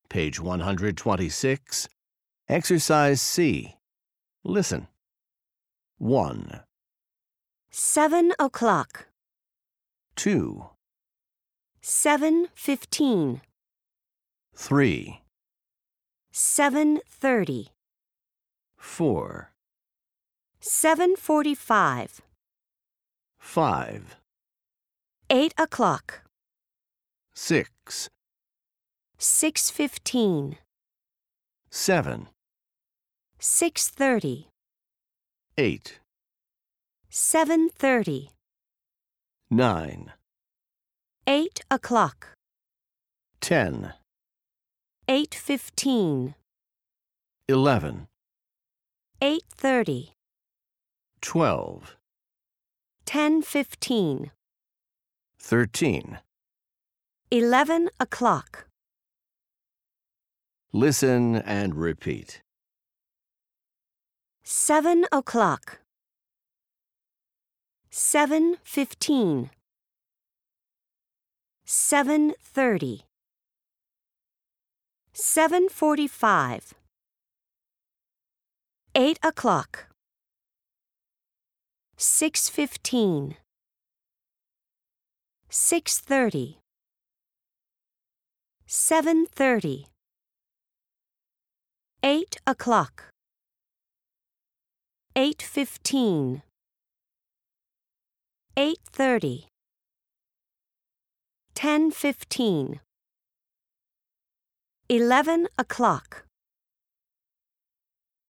Page 126. Exercise C. Listen. 1, 7 o'clock, 2, 7:15, 3, 7:30, 4, 7:45, 5, 8 o'clock, 6, 6:15, 7, 6:30, 8, 7:30, 9, 8 o'clock, 10, 8:15, 11, 8:30, 12, 10:15, 13. 11 o'clock. Listen and repeat. 7 o'clock, 7:15, 7:30, 7:45, 8 o'clock, 6:15, 6:30, 7:30, 8 o'clock, 8:15, 8:30, 10:15, 11 o'clock.